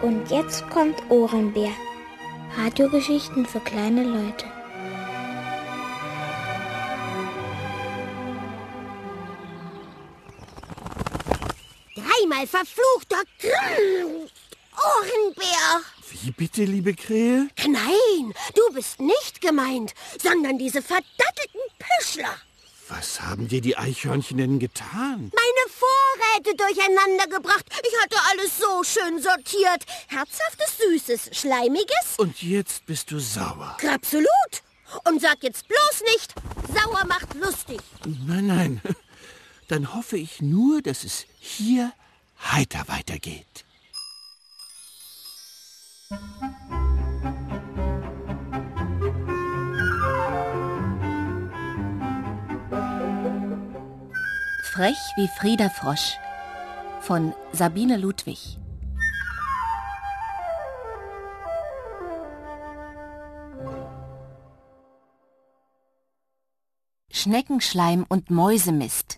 Und jetzt kommt Ohrenbär. Radiogeschichten für kleine Leute. Dreimal verfluchter Ohrenbär. Wie bitte, liebe Krähe? Nein, du bist nicht gemeint, sondern diese verdattelten Püschler. Was haben dir die Eichhörnchen denn getan? Meine Vorräte durcheinander gebracht. Ich hatte alles so schön sortiert. Herzhaftes, Süßes, Schleimiges. Und jetzt bist du sauer. Absolut. Und sag jetzt bloß nicht, sauer macht lustig. Nein, nein. Dann hoffe ich nur, dass es hier heiter weitergeht. Frech wie Frieder Frosch von Sabine Ludwig. Schneckenschleim und Mäusemist.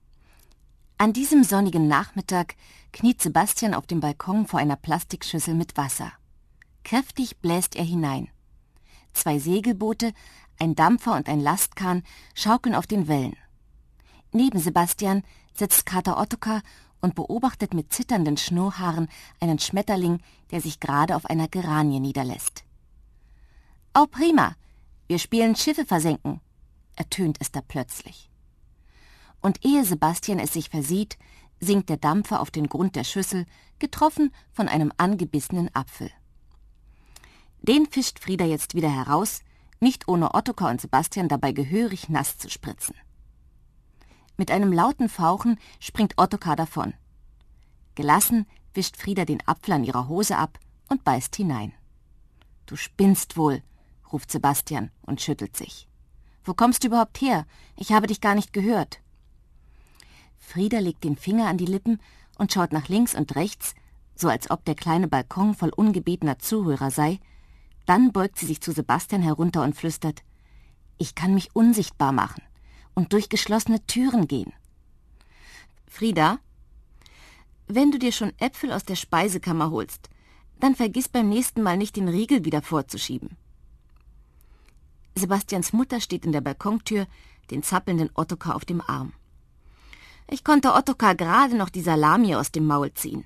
An diesem sonnigen Nachmittag kniet Sebastian auf dem Balkon vor einer Plastikschüssel mit Wasser. Kräftig bläst er hinein. 2 Segelboote, ein Dampfer und ein Lastkahn schaukeln auf den Wellen. Neben Sebastian sitzt Kater Ottokar und beobachtet mit zitternden Schnurrhaaren einen Schmetterling, der sich gerade auf einer Geranie niederlässt. »Au prima, wir spielen Schiffe versenken«, ertönt es da plötzlich. Und ehe Sebastian es sich versieht, sinkt der Dampfer auf den Grund der Schüssel, getroffen von einem angebissenen Apfel. Den fischt Frieder jetzt wieder heraus, nicht ohne Ottokar und Sebastian dabei gehörig nass zu spritzen. Mit einem lauten Fauchen springt Ottokar davon. Gelassen wischt Frieder den Apfel an ihrer Hose ab und beißt hinein. »Du spinnst wohl«, ruft Sebastian und schüttelt sich. »Wo kommst du überhaupt her? Ich habe dich gar nicht gehört.« Frieder legt den Finger an die Lippen und schaut nach links und rechts, so als ob der kleine Balkon voll ungebetener Zuhörer sei. Dann beugt sie sich zu Sebastian herunter und flüstert: »Ich kann mich unsichtbar machen und durch geschlossene Türen gehen.« »Frieda, wenn du dir schon Äpfel aus der Speisekammer holst, dann vergiss beim nächsten Mal nicht, den Riegel wieder vorzuschieben.« Sebastians Mutter steht in der Balkontür, den zappelnden Ottokar auf dem Arm. »Ich konnte Ottokar gerade noch die Salami aus dem Maul ziehen.«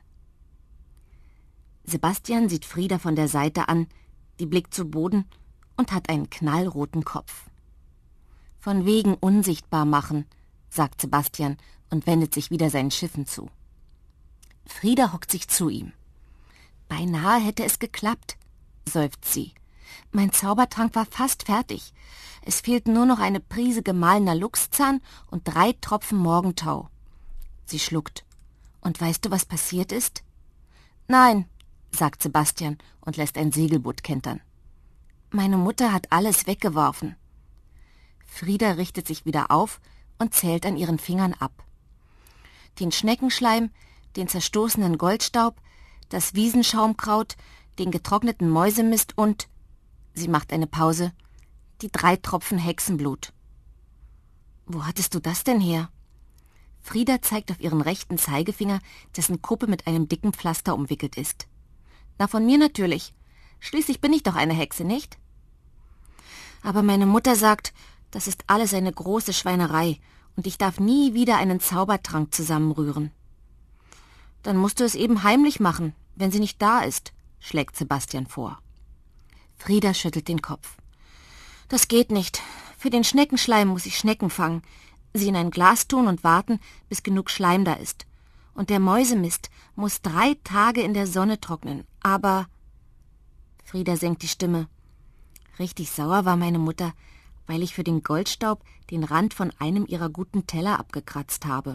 Sebastian sieht Frieda von der Seite an, die blickt zu Boden und hat einen knallroten Kopf. »Von wegen unsichtbar machen«, sagt Sebastian und wendet sich wieder seinen Schiffen zu. Frieda hockt sich zu ihm. »Beinahe hätte es geklappt«, seufzt sie. »Mein Zaubertrank war fast fertig. Es fehlten nur noch eine Prise gemahlener Luchszahn und 3 Tropfen Morgentau.« Sie schluckt. »Und weißt du, was passiert ist?« »Nein«, sagt Sebastian und lässt ein Segelboot kentern. »Meine Mutter hat alles weggeworfen.« Frieda richtet sich wieder auf und zählt an ihren Fingern ab. Den Schneckenschleim, den zerstoßenen Goldstaub, das Wiesenschaumkraut, den getrockneten Mäusemist und, sie macht eine Pause, die 3 Tropfen Hexenblut. »Wo hattest du das denn her?« Frieda zeigt auf ihren rechten Zeigefinger, dessen Kuppe mit einem dicken Pflaster umwickelt ist. »Na, von mir natürlich. Schließlich bin ich doch eine Hexe, nicht?« »Aber meine Mutter sagt, das ist alles eine große Schweinerei und ich darf nie wieder einen Zaubertrank zusammenrühren.« »Dann musst du es eben heimlich machen, wenn sie nicht da ist«, schlägt Sebastian vor. Frieda schüttelt den Kopf. »Das geht nicht. Für den Schneckenschleim muss ich Schnecken fangen, sie in ein Glas tun und warten, bis genug Schleim da ist. Und der Mäusemist muss 3 Tage in der Sonne trocknen. Aber...« Frieda senkt die Stimme. »Richtig sauer war meine Mutter, weil ich für den Goldstaub den Rand von einem ihrer guten Teller abgekratzt habe.«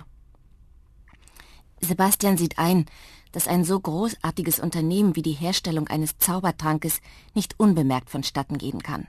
Sebastian sieht ein, dass ein so großartiges Unternehmen wie die Herstellung eines Zaubertrankes nicht unbemerkt vonstatten gehen kann.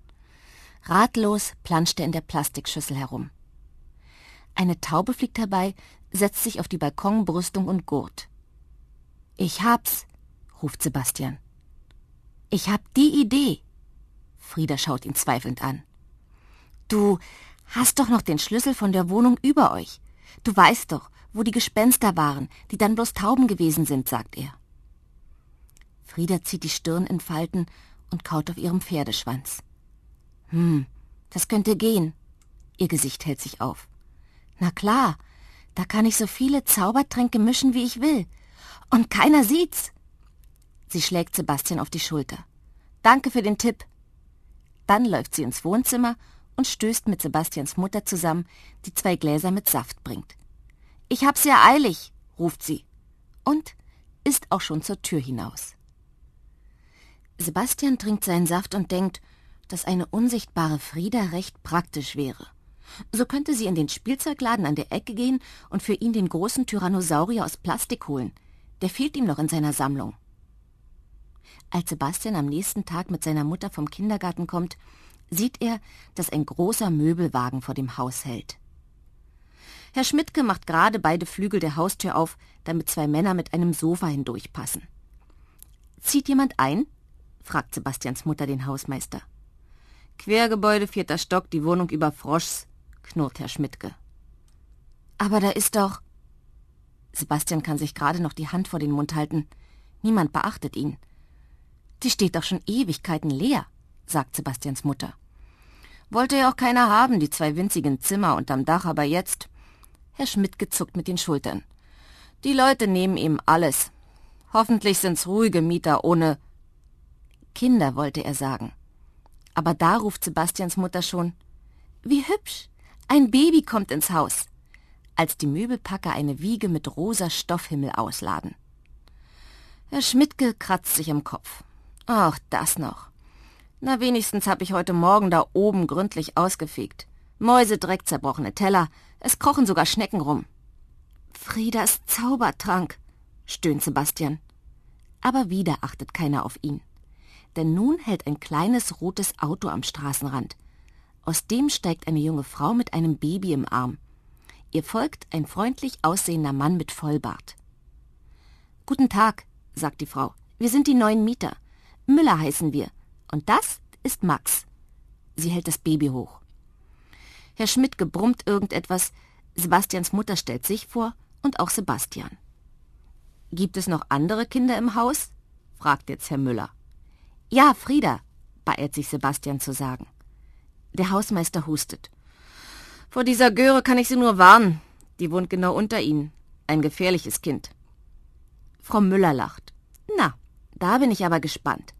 Ratlos planscht er in der Plastikschüssel herum. Eine Taube fliegt herbei, setzt sich auf die Balkonbrüstung und gurt. »Ich hab's«, ruft Sebastian. »Ich hab die Idee.« Frieda schaut ihn zweifelnd an. »Du hast doch noch den Schlüssel von der Wohnung über euch. Du weißt doch, wo die Gespenster waren, die dann bloß Tauben gewesen sind«, sagt er. Frieda zieht die Stirn in Falten und kaut auf ihrem Pferdeschwanz. Das könnte gehen. Ihr Gesicht hält sich auf. Na klar, da kann ich so viele Zaubertränke mischen, wie ich will. Und keiner sieht's. Sie schlägt Sebastian auf die Schulter. Danke für den Tipp. Dann läuft sie ins Wohnzimmer und stößt mit Sebastians Mutter zusammen, die 2 Gläser mit Saft bringt. Ich hab's ja eilig, ruft sie. Und ist auch schon zur Tür hinaus. Sebastian trinkt seinen Saft und denkt, dass eine unsichtbare Frieda recht praktisch wäre. So könnte sie in den Spielzeugladen an der Ecke gehen und für ihn den großen Tyrannosaurier aus Plastik holen. Der fehlt ihm noch in seiner Sammlung. Als Sebastian am nächsten Tag mit seiner Mutter vom Kindergarten kommt, sieht er, dass ein großer Möbelwagen vor dem Haus hält. Herr Schmidtke macht gerade beide Flügel der Haustür auf, damit 2 Männer mit einem Sofa hindurchpassen. »Zieht jemand ein?« fragt Sebastians Mutter den Hausmeister. »Quergebäude, 4. Stock, die Wohnung über Froschs«, knurrt Herr Schmidtke. »Aber da ist doch...« Sebastian kann sich gerade noch die Hand vor den Mund halten. Niemand beachtet ihn. »Die steht doch schon Ewigkeiten leer«, sagt Sebastians Mutter. »Wollte ja auch keiner haben, die 2 winzigen Zimmer unterm Dach, aber jetzt...« Herr Schmidtke zuckt mit den Schultern. »Die Leute nehmen eben alles. Hoffentlich sind's ruhige Mieter ohne...« Kinder, wollte er sagen. Aber da ruft Sebastians Mutter schon, »Wie hübsch! Ein Baby kommt ins Haus!« als die Möbelpacker eine Wiege mit rosa Stoffhimmel ausladen. Herr Schmidtke kratzt sich im Kopf. »Ach, das noch. Na, wenigstens habe ich heute Morgen da oben gründlich ausgefegt. Mäusedreck, zerbrochene Teller, es krochen sogar Schnecken rum.« »Friedas Zaubertrank«, stöhnt Sebastian. Aber wieder achtet keiner auf ihn. Denn nun hält ein kleines rotes Auto am Straßenrand. Aus dem steigt eine junge Frau mit einem Baby im Arm. Ihr folgt ein freundlich aussehender Mann mit Vollbart. »Guten Tag«, sagt die Frau, »wir sind die neuen Mieter. Müller heißen wir. Und das ist Max.« Sie hält das Baby hoch. Herr Schmidtke brummt irgendetwas, Sebastians Mutter stellt sich vor und auch Sebastian. »Gibt es noch andere Kinder im Haus?« fragt jetzt Herr Müller. »Ja, Frieda«, beeilt sich Sebastian zu sagen. Der Hausmeister hustet. »Vor dieser Göre kann ich Sie nur warnen. Die wohnt genau unter Ihnen. Ein gefährliches Kind.« Frau Müller lacht. »Na, da bin ich aber gespannt.«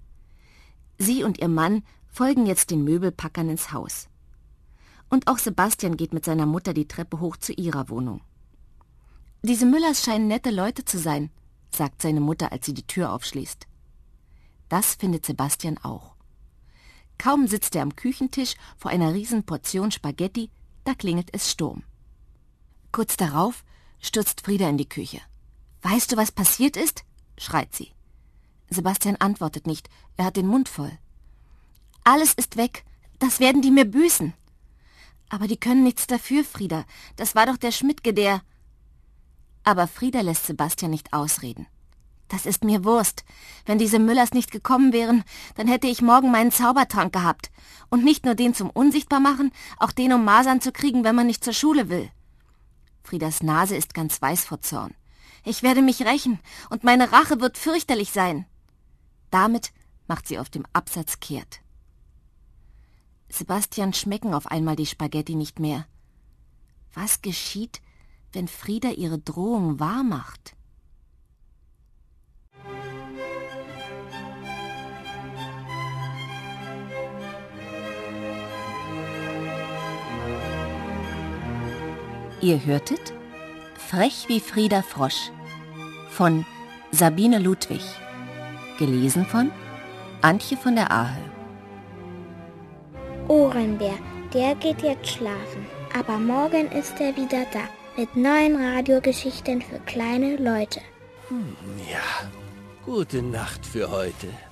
Sie und ihr Mann folgen jetzt den Möbelpackern ins Haus. Und auch Sebastian geht mit seiner Mutter die Treppe hoch zu ihrer Wohnung. »Diese Müllers scheinen nette Leute zu sein«, sagt seine Mutter, als sie die Tür aufschließt. Das findet Sebastian auch. Kaum sitzt er am Küchentisch vor einer riesen Portion Spaghetti, da klingelt es Sturm. Kurz darauf stürzt Frieda in die Küche. »Weißt du, was passiert ist?« schreit sie. Sebastian antwortet nicht, er hat den Mund voll. »Alles ist weg, das werden die mir büßen.« »Aber die können nichts dafür, Frieda, das war doch der Schmidtke, der...« Aber Frieda lässt Sebastian nicht ausreden. »Das ist mir Wurst. Wenn diese Müllers nicht gekommen wären, dann hätte ich morgen meinen Zaubertrank gehabt. Und nicht nur den zum Unsichtbarmachen, auch den, um Masern zu kriegen, wenn man nicht zur Schule will.« Friedas Nase ist ganz weiß vor Zorn. »Ich werde mich rächen, und meine Rache wird fürchterlich sein.« Damit macht sie auf dem Absatz kehrt. Sebastian schmecken auf einmal die Spaghetti nicht mehr. Was geschieht, wenn Frieda ihre Drohung wahrmacht? Ihr hörtet »Frech wie Frieda Frosch« von Sabine Ludwig, gelesen von Antje von der Ahe. Ohrenbär, der geht jetzt schlafen, aber morgen ist er wieder da mit neuen Radiogeschichten für kleine Leute. Ja, gute Nacht für heute.